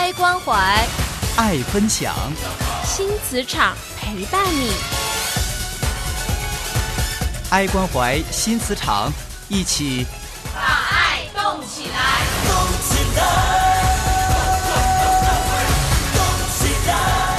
爱关怀， 爱分享， 新磁场陪伴你。 爱关怀新磁场，一起把爱动起来， 动起来，动起来。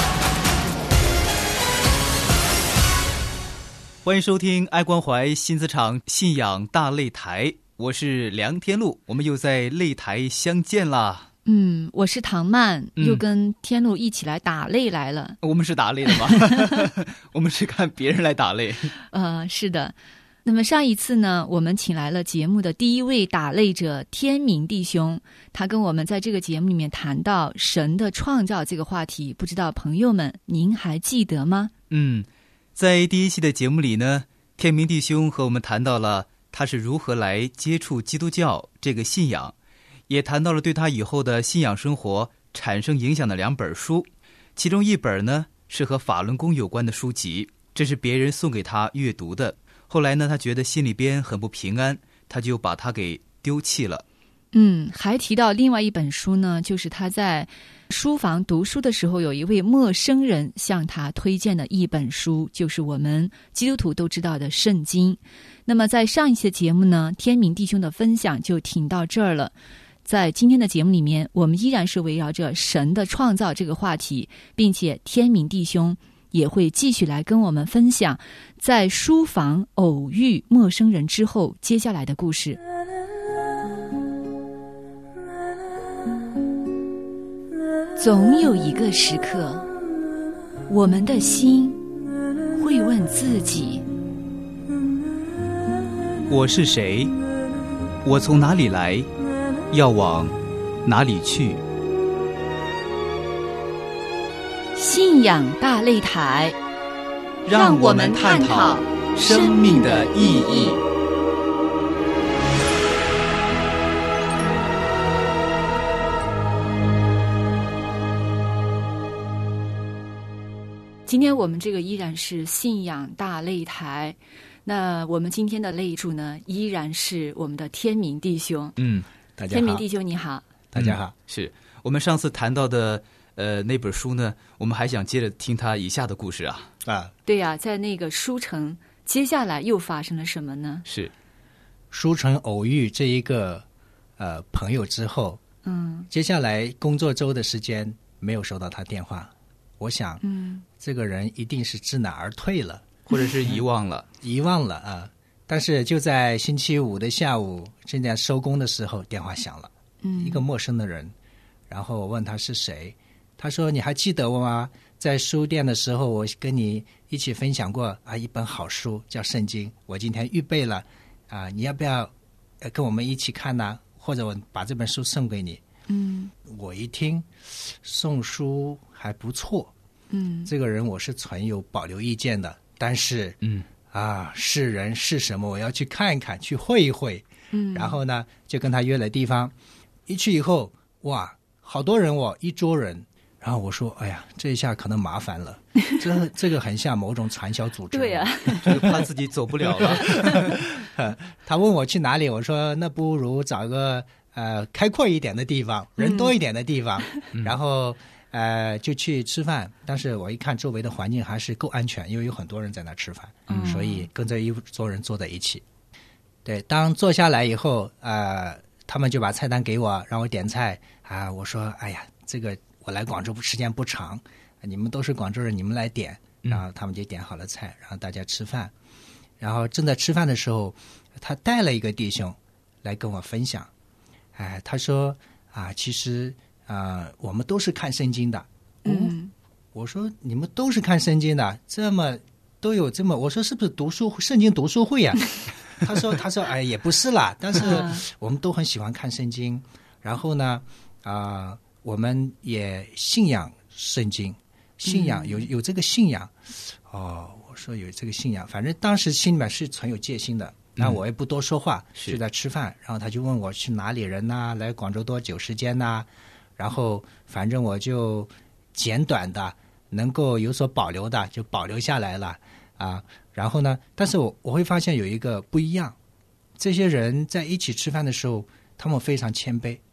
欢迎收听爱关怀新磁场信仰大擂台，我是梁天禄，我们又在擂台相见啦。 我是唐曼，又跟天禄一起来打擂来了。 我们是打擂的吗？我们是看别人来打擂。 是的。那么上一次呢，我们请来了节目的第一位打擂者天明弟兄，他跟我们在这个节目里面谈到神的创造这个话题，不知道朋友们您还记得吗？ 在第一期的节目里呢，天明弟兄和我们谈到了他是如何来接触基督教这个信仰，也谈到了对他以后的信仰生活产生影响的2本书，其中一本呢是和法轮功有关的书籍，这是别人送给他阅读的。后来呢，他觉得心里边很不平安，他就把它给丢弃了。 还提到另外一本书呢，就是他在书房读书的时候，有一位陌生人向他推荐的一本书，就是我们基督徒都知道的圣经。那么在上一期的节目呢，天明弟兄的分享就停到这儿了。在今天的节目里面，我们依然是围绕着神的创造这个话题，并且天明弟兄也会继续来跟我们分享在书房偶遇陌生人之后接下来的故事。总有一个时刻，我们的心会问自己： 我是谁？我从哪里来？要往哪里去？ 信仰大擂台， 让我们探讨生命的意义。 今天我们这个依然是信仰大擂台，那我们今天的擂主呢，依然是我们的天明弟兄。 大家好。 天明弟兄你好。 大家好。 是我们上次谈到的那本书呢，我们还想接着听他以下的故事啊。 对呀，在那个书城接下来又发生了什么呢？ 是书城偶遇这一个朋友之后，接下来工作周的时间没有收到他电话，我想这个人一定是知难而退了， 或者是遗忘了啊。但是就在星期五的下午，正在收工的时候，电话响了，一个陌生的人，然后我问他是谁，他说你还记得我吗？在书店的时候，我跟你一起分享过一本好书叫《圣经》，我今天预备了你要不要跟我们一起看呢？或者我把这本书送给你。我一听送书还不错，这个人我是存有保留意见的，但是是人是什么，我要去看一看，去会一会。然后呢，就跟他约了地方，一去以后，哇，好多人一桌人。然后我说，哎呀，这一下可能麻烦了，这个很像某种传销组织。 对呀， 就是怕自己走不了了。 他问我去哪里，我说那不如找个开阔一点的地方，人多一点的地方，然后就去吃饭。但是我一看周围的环境还是够安全，因为有很多人在那吃饭，所以跟着一桌人坐在一起。对，当坐下来以后，他们就把菜单给我，让我点菜我说，哎呀，这个我来广州时间不长，你们都是广州人，你们来点。然后他们就点好了菜，然后大家吃饭。然后正在吃饭的时候，他带了一个弟兄来跟我分享，他说其实我们都是看圣经的。我说你们都是看圣经的，都有这么，我说是不是圣经读书会啊？他说哎，也不是啦，但是我们都很喜欢看圣经，然后呢我们也信仰圣经，信仰有这个信仰。我说有这个信仰，反正当时心里面是存有戒心的，那我也不多说话，就在吃饭。然后他就问我是哪里人呐，来广州多久时间呐？然后反正我就简短的能够有所保留的就保留下来了然后呢，但是我会发现有一个不一样，这些人在一起吃饭的时候，他们非常谦卑，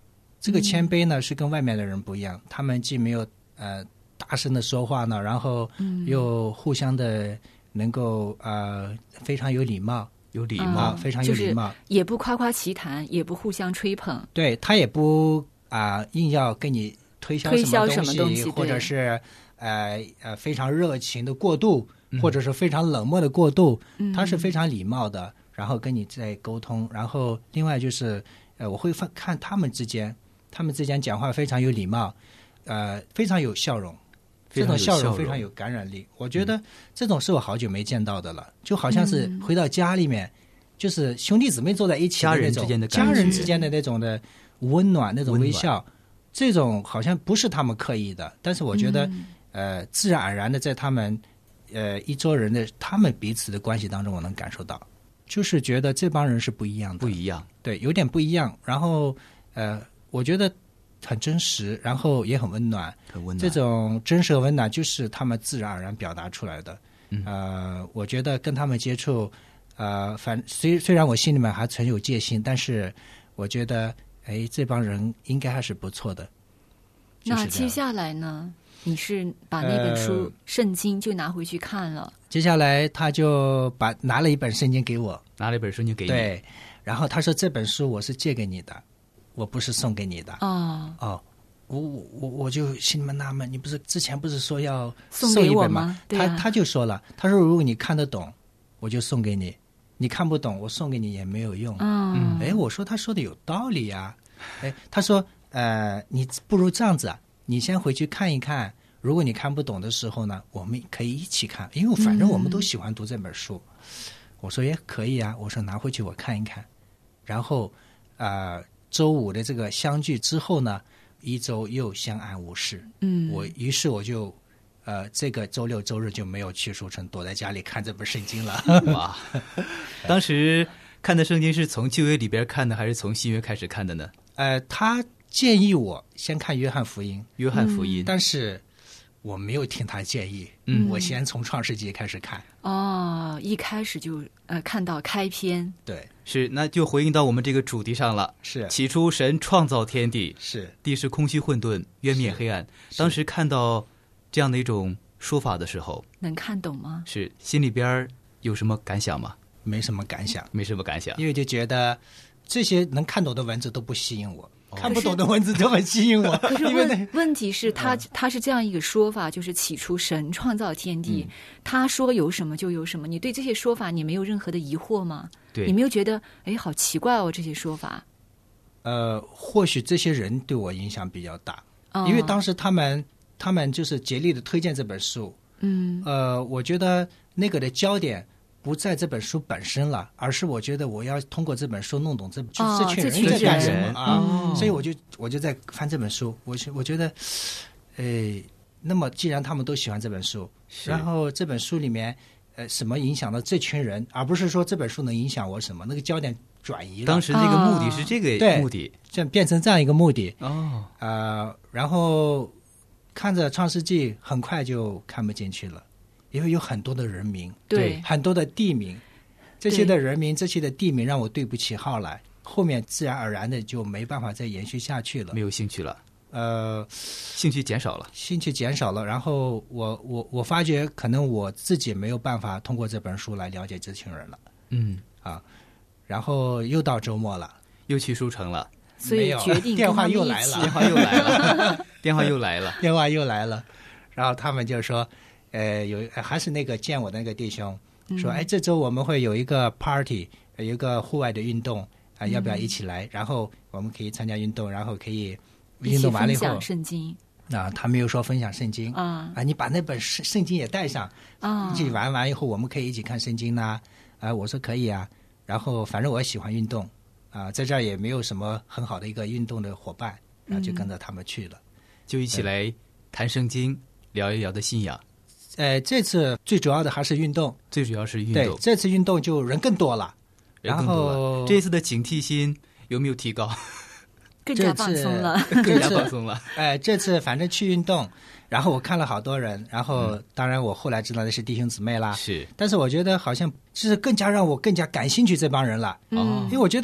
这个谦卑呢是跟外面的人不一样，他们既没有大声的说话呢，然后又互相的能够非常有礼貌，非常有礼貌， 就是也不夸夸其谈，也不互相吹捧， 对，他也不硬要跟你推销什么东西，或者是非常热情的过度，或者是非常冷漠的过度，他是非常礼貌的，然后跟你在沟通。然后另外就是我会看他们之间讲话非常有礼貌，非常有笑容，这种笑容非常有感染力。我觉得这种是我好久没见到的了，就好像是回到家里面，就是兄弟姊妹坐在一起的那种家人之间的那种的温暖，那种微笑，这种好像不是他们刻意的，但是我觉得自然而然的在他们一桌人的他们彼此的关系当中，我能感受到，就是觉得这帮人是不一样的， 不一样， 对，有点不一样。然后我觉得很真实，然后也很温暖，这种真实和温暖就是他们自然而然表达出来的。我觉得跟他们接触，虽然我心里面还存有戒心，但是我觉得这帮人应该还是不错的。 那接下来呢？你是把那本书圣经就拿回去看了？ 接下来他就拿了一本圣经给我，对，然后他说这本书我是借给你的，我不是送给你的。我就心里面纳闷，你不是之前不是说要送给我吗？ 他就说了，他说如果你看得懂，我就送给你；你看不懂，我送给你也没有用。我说他说的有道理呀。他说你不如这样子，你先回去看一看，如果你看不懂的时候呢，我们可以一起看，因为反正我们都喜欢读这本书。我说也可以啊，我说拿回去我看一看。然后周五的这个相聚之后呢，一周又相安无事。于是我就这个周六周日就没有去书城，躲在家里看这本圣经了。 哇，当时看的圣经是从旧约里边看的，还是从新约开始看的呢？ 他建议我先看约翰福音，但是我没有听他建议，我先从创世纪开始看。 一开始就看到开篇， 对， 是，那就回应到我们这个主题上了。 是， 起初神创造天地， 是， 地是空虚混沌，渊面黑暗。当时看到这样的一种说法的时候， 能看懂吗？ 是，心里边有什么感想吗？ 没什么感想， 因为就觉得这些能看懂的文字都不吸引我。看不懂的文字就很吸引我。 可是问题是他是这样一个说法，就是起初神创造天地，他说有什么就有什么。你对这些说法你没有任何的疑惑吗？ 对， 你没有觉得好奇怪哦这些说法？ 或许这些人对我影响比较大，因为当时他们就是竭力的推荐这本书。我觉得那个的焦点不在这本书本身了，而是我觉得我要通过这本书弄懂这群人在干什么所以我就在翻这本书，我觉得，那么既然他们都喜欢这本书，然后这本书里面什么影响到这群人，而不是说这本书能影响我什么，那个焦点转移了。 当时这个目的是这个目的， 这变成这样一个目的。然后看着创世纪很快就看不进去了。因为有很多的人名， 对， 很多的地名，这些的人名，这些的地名让我对不起号来，后面自然而然的就没办法再延续下去了， 没有兴趣了，兴趣减少了。然后我发觉可能我自己没有办法通过这本书来了解这群人了。然后又到周末了， 又去书城了， 所以决定电话又来了， 电话又来了，然后他们就说。还是那个见我的那个弟兄说，这周我们会有一个 party， 有一个户外的运动要不要一起来？然后我们可以参加运动，然后可以运动完了以后分享圣经他没有说分享圣经你把那本圣经也带上一起玩完以后，我们可以一起看圣经啦。我说可以啊。然后反正我也喜欢运动在这儿也没有什么很好的一个运动的伙伴，然后就跟着他们去了， 就一起来谈圣经，聊一聊的信仰。 这次最主要的还是运动， 对， 这次运动就人更多了，然后这次的警惕心有没有提高？ 更加放松了。 这次反正去运动，然后我看了好多人，然后当然我后来知道的是弟兄姊妹啦， 是， 但是我觉得好像就是更加让我更加感兴趣这帮人了，因为我觉得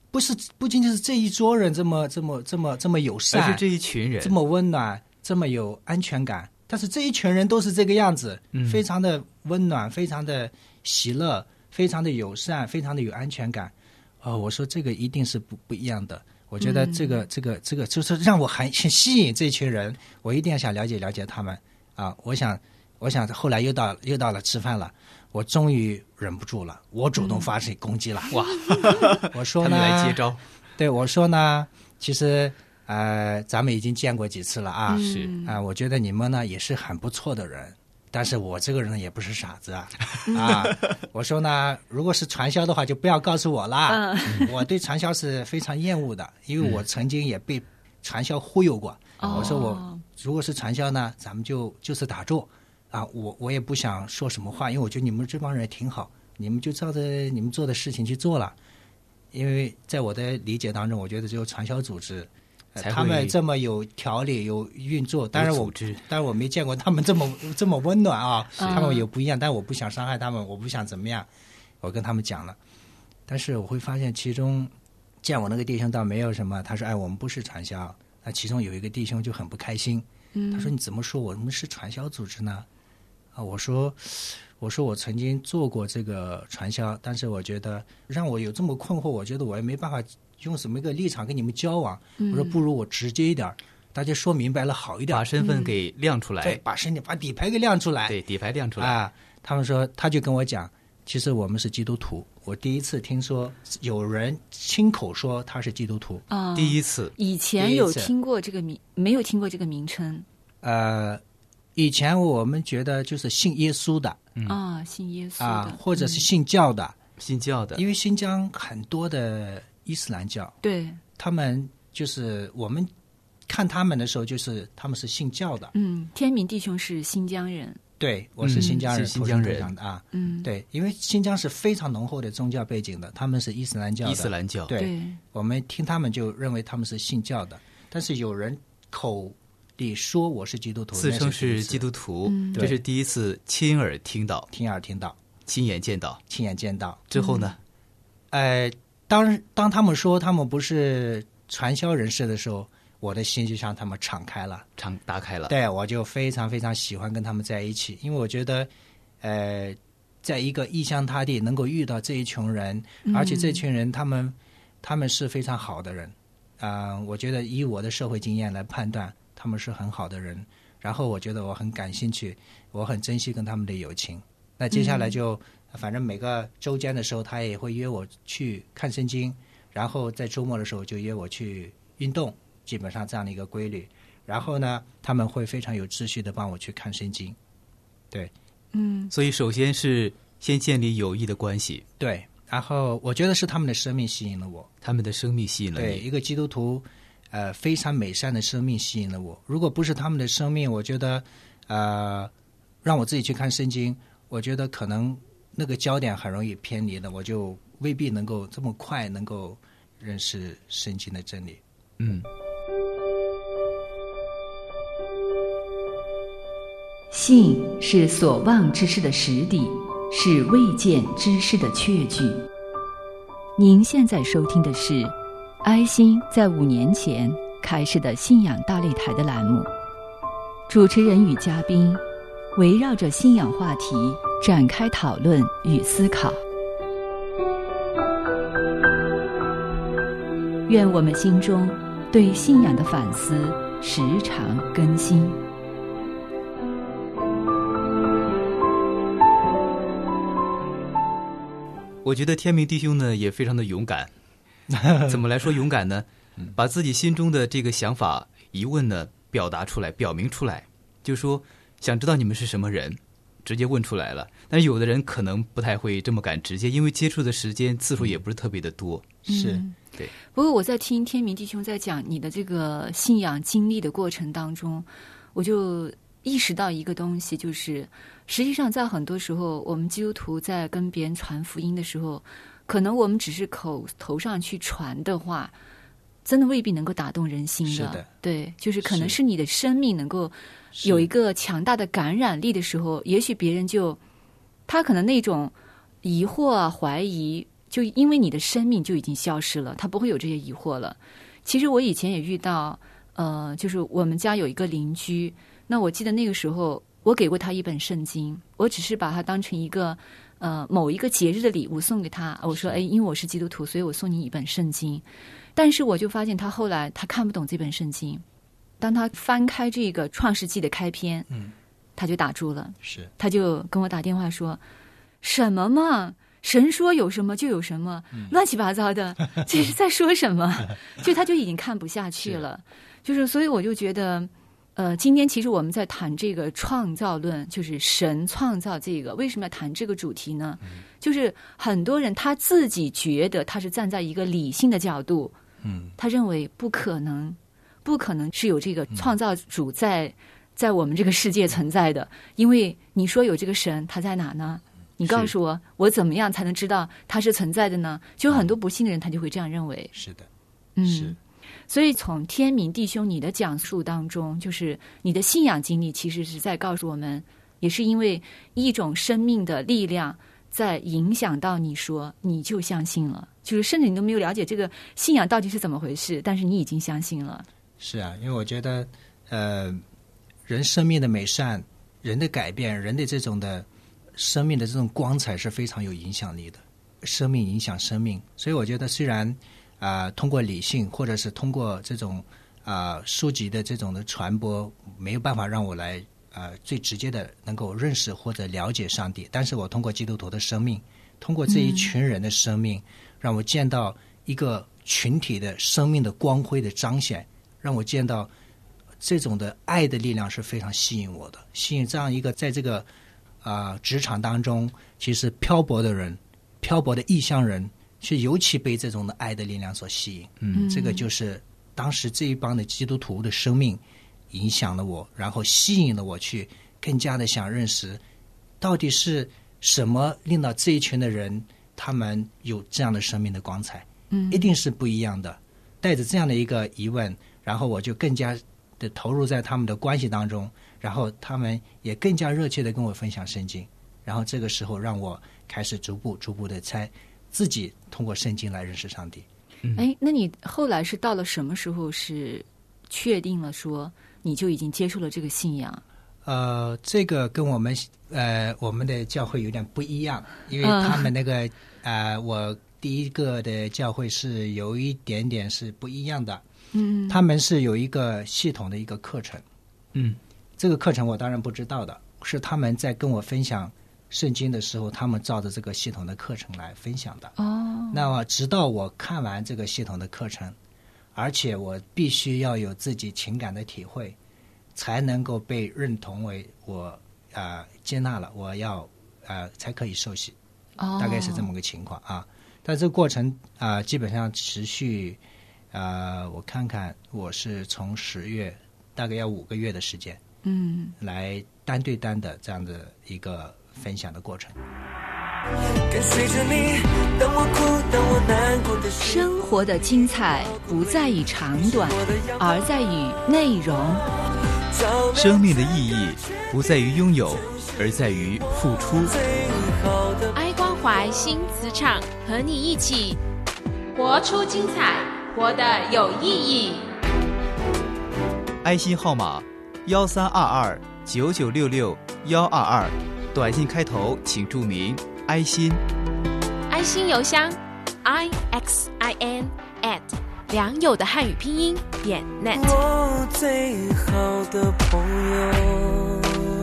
不仅仅是这一桌人这么友善， 而是这一群人这么温暖，这么有安全感。但是这一群人都是这个样子，非常的温暖，非常的喜乐，非常的友善，非常的有安全感。我说这个一定是不一样的。我觉得这个就是让我很吸引这群人，我一定要想了解他们啊！我想后来又到了吃饭了，我终于忍不住了，我主动发起攻击了。 哇！ 我说呢， 他们来接招。 对，我说呢，其实咱们已经见过几次了啊， 是我觉得你们呢也是很不错的人，但是我这个人也不是傻子啊。我说呢，如果是传销的话，就不要告诉我啦。我对传销是非常厌恶的，因为我曾经也被传销忽悠过。我说我如果是传销呢，咱们就是打住啊，我也不想说什么话，因为我觉得你们这帮人挺好，你们就照着你们做的事情去做了。因为在我的理解当中，我觉得只有传销组织。他们这么有条理、有运作，当然我没见过他们这么温暖啊。他们有不一样，但我不想伤害他们，我不想怎么样。我跟他们讲了，但是我会发现其中见我那个弟兄倒没有什么。他说：“我们不是传销。”那其中有一个弟兄就很不开心，他说：“你怎么说我们是传销组织呢？”我说我曾经做过这个传销，但是我觉得让我有这么困惑，我觉得我也没办法用什么一个立场跟你们交往。我说不如我直接一点，大家说明白了好一点， 把身份给亮出来， 对，把底牌给亮出来， 对，底牌亮出来啊。他们说，他就跟我讲，其实我们是基督徒。我第一次听说有人亲口说他是基督徒， 第一次。 以前有听过这个没有听过这个名称。 以前我们觉得就是信耶稣的， 信耶稣的， 或者是信教的， 因为新疆很多的伊斯兰教， 对， 他们就是我们看他们的时候，就是他们是信教的。 天明弟兄是新疆人， 对，我是新疆人， 新疆人啊，对，因为新疆是非常浓厚的宗教背景的，他们是伊斯兰教的，对，我们听他们就认为他们是信教的，但是有人口里说我是基督徒， 自称是基督徒，这是第一次亲耳听到，亲眼见到。之后呢？ 当他们说他们不是传销人士的时候，我的心就向他们打开了。对，我就非常非常喜欢跟他们在一起，因为我觉得，在一个异乡他地能够遇到这一群人，而且这群人他们是非常好的人，我觉得以我的社会经验来判断，他们是很好的人。然后我觉得我很感兴趣，我很珍惜跟他们的友情。那接下来就反正每个周间的时候，他也会约我去看圣经，然后在周末的时候就约我去运动，基本上这样的一个规律。然后呢，他们会非常有秩序的帮我去看圣经。对， 所以首先是先建立友谊的关系。 对，然后我觉得是他们的生命吸引了我。 他们的生命吸引了你。 对，一个基督徒非常美善的生命吸引了我。如果不是他们的生命，我觉得让我自己去看圣经，我觉得可能那个焦点很容易偏离的，我就未必能够这么快能够认识圣经的真理。 信是所望之事的实底，是未见之事的确据。您现在收听的是哀心在5年前开始的信仰大擂台的栏目，主持人与嘉宾围绕着信仰话题展开讨论与思考。愿我们心中对信仰的反思时常更新。 我觉得天明弟兄呢也非常的勇敢。怎么来说勇敢呢？把自己心中的这个想法、疑问呢表达出来、表明出来，就说想知道你们是什么人，直接问出来了。但是有的人可能不太会这么敢直接，因为接触的时间次数也不是特别的多。 是， 对。 不过我在听天明弟兄在讲你的这个信仰经历的过程当中，我就意识到一个东西，就是实际上在很多时候，我们基督徒在跟别人传福音的时候，可能我们只是口头上去传的话，真的未必能够打动人心的。 是的， 对，就是可能是你的生命能够有一个强大的感染力的时候，也许别人他可能那种疑惑啊、怀疑， 就因为你的生命就已经消失了，他不会有这些疑惑了。其实我以前也遇到，就是我们家有一个邻居，那我记得那个时候我给过他一本圣经，我只是把它当成一个某一个节日的礼物送给他。我说，因为我是基督徒，所以我送你一本圣经。但是我就发现他后来他看不懂这本圣经，当他翻开这个创世纪的开篇，他就打住了， 是， 他就跟我打电话说，什么嘛，神说有什么就有什么，乱七八糟的，这是在说什么？就他就已经看不下去了。就是所以我就觉得今天其实我们在谈这个创造论，就是神创造这个，为什么要谈这个主题呢？就是很多人他自己觉得他是站在一个理性的角度，他认为不可能是有这个创造主在我们这个世界存在的，因为你说有这个神，他在哪呢？你告诉我，我怎么样才能知道他是存在的呢？就很多不信的人他就会这样认为。 是的， 是。所以从天明弟兄你的讲述当中，就是你的信仰经历其实是在告诉我们，也是因为一种生命的力量在影响到你，说你就相信了，就是甚至你都没有了解这个信仰到底是怎么回事，但是你已经相信了。 是啊，因为我觉得人生命的美善，人的改变，人的这种的生命的这种光彩是非常有影响力的，生命影响生命。所以我觉得虽然通过理性或者是通过这种书籍的这种的传播没有办法让我来最直接的能够认识或者了解上帝，但是我通过基督徒的生命，通过这一群人的生命，让我见到一个群体的生命的光辉的彰显，让我见到这种的爱的力量是非常吸引我的，吸引这样一个在这个职场当中其实漂泊的人，漂泊的异乡人，是尤其被这种的爱的力量所吸引。这个就是当时这一帮的基督徒的生命影响了我，然后吸引了我去更加的想认识到底是什么令到这一群的人他们有这样的生命的光彩，一定是不一样的。带着这样的一个疑问，然后我就更加的投入在他们的关系当中，然后他们也更加热切的跟我分享圣经，然后这个时候让我开始逐步的才自己通过圣经来认识上帝。 那你后来是到了什么时候是确定了说你就已经接受了这个信仰？ 这个跟我们的教会有点不一样，因为他们那个我第一个的教会是有一点点是不一样的。他们是有一个系统的一个课程。这个课程我当然不知道的，是他们在跟我分享圣经的时候，他们照着这个系统的课程来分享的。那么直到我看完这个系统的课程，而且我必须要有自己情感的体会，才能够被认同为我接纳了，我要才可以受洗。大概是这么个情况啊。但这个过程基本上持续我看看，我是从10月大概要5个月的时间，来单对单的这样的一个分享的过程。 跟随着你，当我哭，当我难过的时候， 生活的精彩不在于长短，而在于内容。 生命的意义不在于拥有，而在于付出。 爱关怀新磁场，和你一起活出精彩，活得有意义。 爱心号码13229966-122，短信开头请注明爱心。 爱心邮箱 IXIN@ 良友的汉语拼音.net。 我最好的朋友。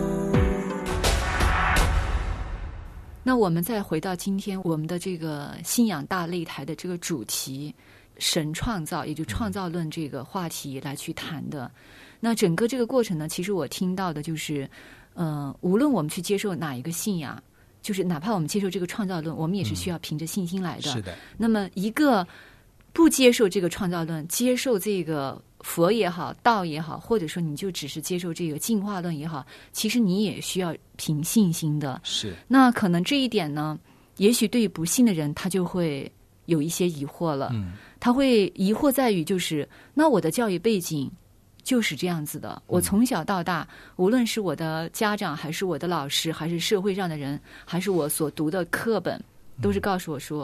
那我们再回到今天我们的这个信仰大擂台的这个主题，神创造，也就创造论这个话题来去谈的。那整个这个过程呢，其实我听到的就是无论我们去接受哪一个信仰，就是哪怕我们接受这个创造论，我们也是需要凭着信心来的。 是的。 那么一个不接受这个创造论，接受这个佛也好，道也好，或者说你就只是接受这个进化论也好，其实你也需要凭信心的。 是。 那可能这一点呢，也许对于不信的人他就会有一些疑惑了。他会疑惑在于就是那我的教育背景就是这样子的，我从小到大，无论是我的家长还是我的老师还是社会上的人，还是我所读的课本，都是告诉我说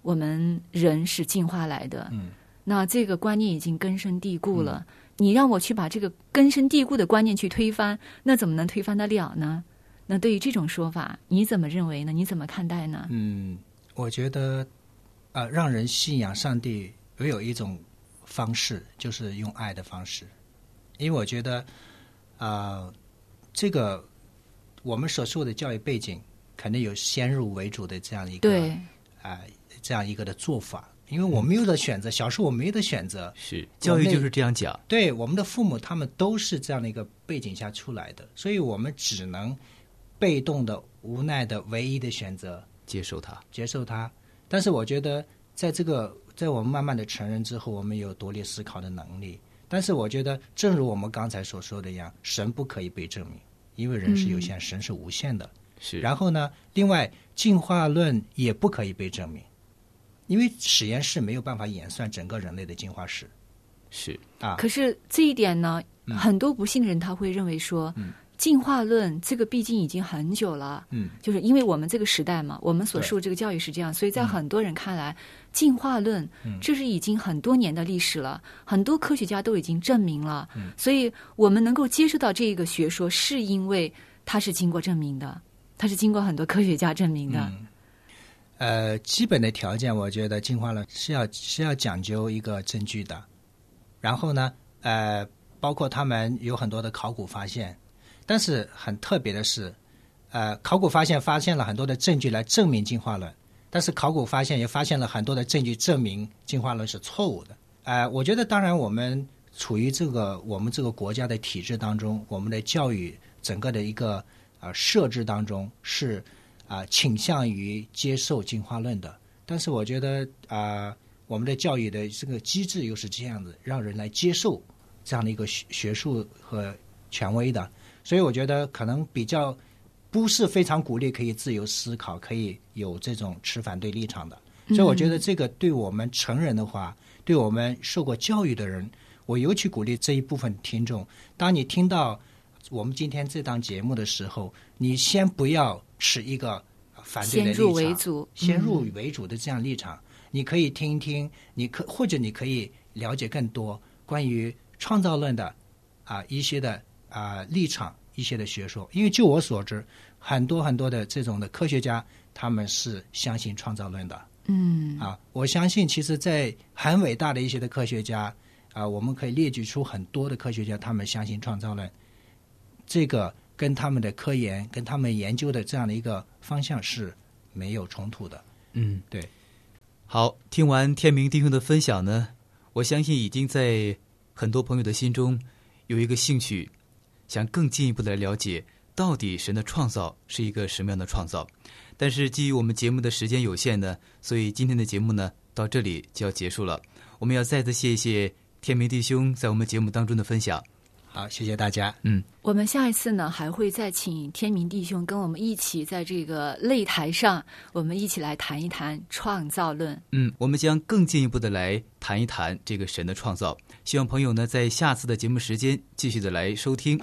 我们人是进化来的，那这个观念已经根深蒂固了。你让我去把这个根深蒂固的观念去推翻，那怎么能推翻得了呢？那对于这种说法，你怎么认为呢？你怎么看待呢？ 我觉得让人信仰上帝唯有一种方式，就是用爱的方式。因为我觉得这个我们所受的教育背景肯定有先入为主的这样一个对这样一个的做法。因为我没有的选择，小时候我没有的选择， 是教育就是这样讲。 对，我们的父母他们都是这样的一个背景下出来的，所以我们只能被动的、无奈的唯一的选择接受它。 但是我觉得在我们慢慢的成人之后，我们有独立思考的能力。但是我觉得正如我们刚才所说的一样，神不可以被证明，因为人是有限，神是无限的。 是。 然后呢，另外进化论也不可以被证明，因为实验室没有办法演算整个人类的进化史。 是可是这一点呢，很多不信的人他会认为说，进化论这个毕竟已经很久了，就是因为我们这个时代嘛，我们所受这个教育是这样，所以在很多人看来，进化论这是已经很多年的历史了，很多科学家都已经证明了，所以我们能够接受到这个学说，是因为它是经过证明的，它是经过很多科学家证明的。 基本的条件，我觉得进化论是要讲究一个证据的。然后呢，包括他们有很多的考古发现，但是很特别的是，考古发现了很多的证据来证明进化论，但是考古发现也发现了很多的证据证明进化论是错误的。我觉得当然我们处于我们这个国家的体制当中，我们的教育整个的一个设置当中是倾向于接受进化论的，但是我觉得我们的教育的这个机制又是这样子，让人来接受这样的一个学术和权威的，所以我觉得可能比较不是非常鼓励可以自由思考，可以有这种持反对立场的。所以我觉得这个对我们成人的话，对我们受过教育的人，我尤其鼓励这一部分听众，当你听到我们今天这档节目的时候，你先不要持一个反对的立场，先入为主的这样立场，你可以听一听，或者你可以了解更多关于创造论的一些的立场，一些的学说。因为就我所知，很多很多的这种的科学家，他们是相信创造论的。我相信其实在很伟大的一些的科学家我们可以列举出很多的科学家，他们相信创造论，这个跟他们的科研跟他们研究的这样的一个方向是没有冲突的。对。 好，听完天明弟兄的分享呢，我相信已经在很多朋友的心中有一个兴趣，想更进一步的了解到底神的创造是一个什么样的创造。但是基于我们节目的时间有限呢，所以今天的节目呢到这里就要结束了。我们要再次谢谢天明弟兄在我们节目当中的分享。 好，谢谢大家。 我们下一次呢还会再请天明弟兄跟我们一起在这个擂台上，我们一起来谈一谈创造论。 我们将更进一步的来谈一谈这个神的创造。希望朋友呢在下次的节目时间继续的来收听。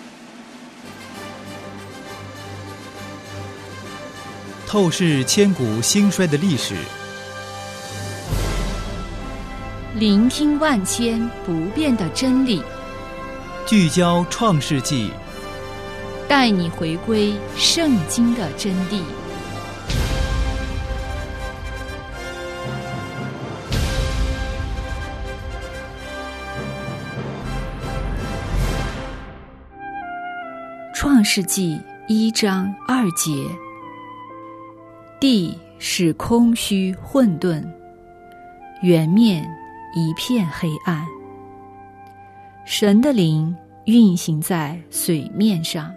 透视千古兴衰的历史， 聆听万千不变的真理， 聚焦创世纪， 带你回归圣经的真谛。创世纪1章2节，地是空虚混沌，原面一片黑暗，神的灵运行在水面上。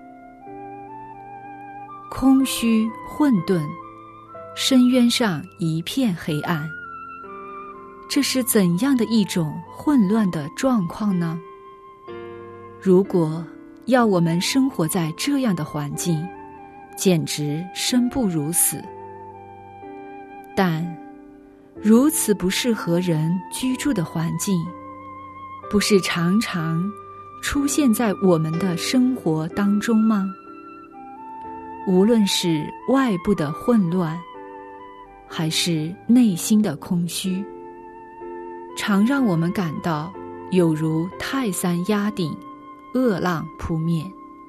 空虚混沌，深渊上一片黑暗，这是怎样的一种混乱的状况呢？如果要我们生活在这样的环境，简直生不如死。但如此不适合人居住的环境，不是常常出现在我们的生活当中吗？无论是外部的混乱， 还是内心的空虚，常让我们感到有如泰山压顶，恶浪扑面。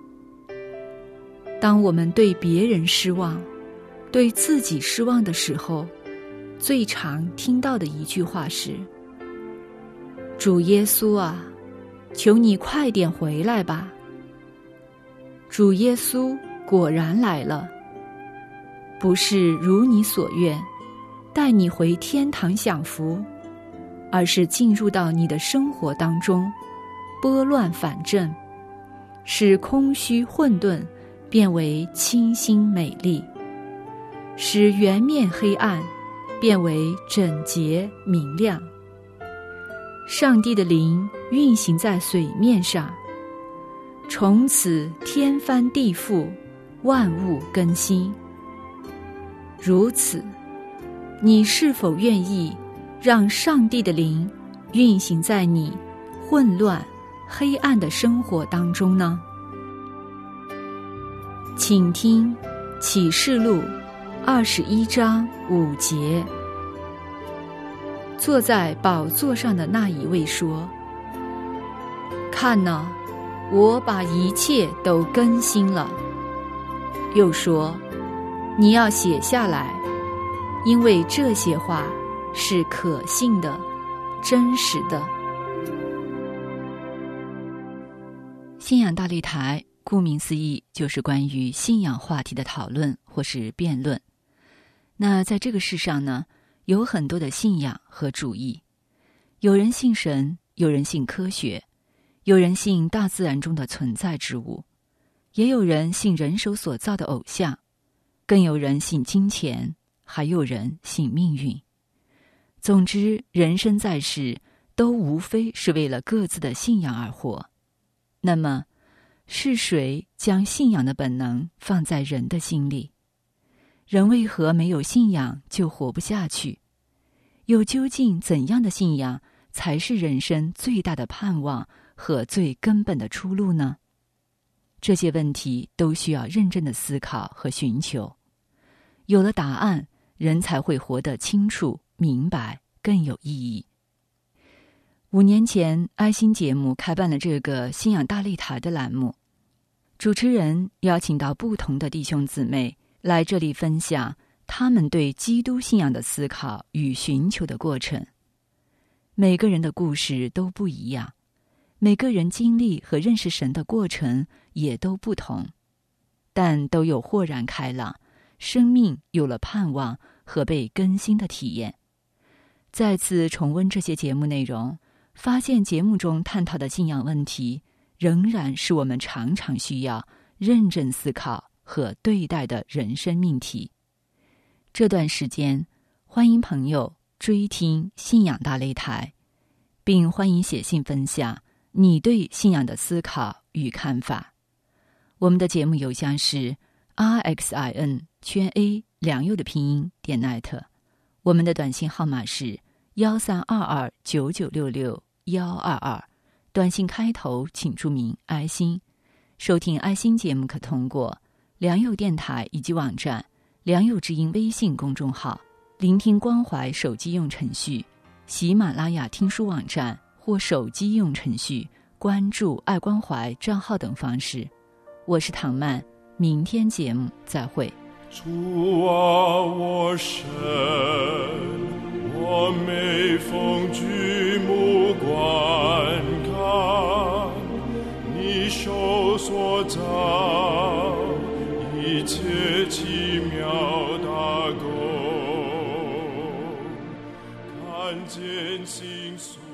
当我们对别人失望，对自己失望的时候，最常听到的一句话是：主耶稣啊，求你快点回来吧。主耶稣果然来了，不是如你所愿，带你回天堂享福，而是进入到你的生活当中，拨乱反正，使空虚混沌变为清新美丽，使圆面黑暗变为整洁明亮。上帝的灵运行在水面上，从此天翻地覆，万物更新。如此，你是否愿意让上帝的灵运行在你混乱黑暗的生活当中呢？请听启示录21章5节。坐在宝座上的那一位说：看哪，我把一切都更新了。又说，你要写下来，因为这些话是可信的，真实的。信仰大擂台，顾名思义，就是关于信仰话题的讨论或是辩论。那在这个世上呢，有很多的信仰和主义，有人信神，有人信科学，有人信大自然中的存在之物，也有人信人手所造的偶像，更有人信金钱，还有人信命运。总之，人生在世，都无非是为了各自的信仰而活。那么，是谁将信仰的本能放在人的心里？人为何没有信仰就活不下去？又究竟怎样的信仰才是人生最大的盼望和最根本的出路呢？这些问题都需要认真的思考和寻求。有了答案，人才会活得清楚、明白，更有意义。5年前，爱心节目开办了这个信仰大擂台的栏目，主持人邀请到不同的弟兄姊妹来这里分享他们对基督信仰的思考与寻求的过程。每个人的故事都不一样，每个人经历和认识神的过程也都不同，但都有豁然开朗，生命有了盼望和被更新的体验。再次重温这些节目内容，发现节目中探讨的信仰问题仍然是我们常常需要认真思考和对待的人生命题。这段时间，欢迎朋友追听信仰大擂台，并欢迎写信分享你对信仰的思考与看法。我们的节目邮箱是 RXIN_A 良友的拼音.net， 我们的短信号码是132299662122，短信开头请注明爱心。收听爱心节目可通过良友电台以及网站、良友之音微信公众号、聆听关怀手机用程序、喜马拉雅听书网站或手机用程序关注爱关怀账号等方式。我是唐曼，明天节目再会。 主啊，我神，我每逢举目观看，你手所造一切奇妙大工，看见心所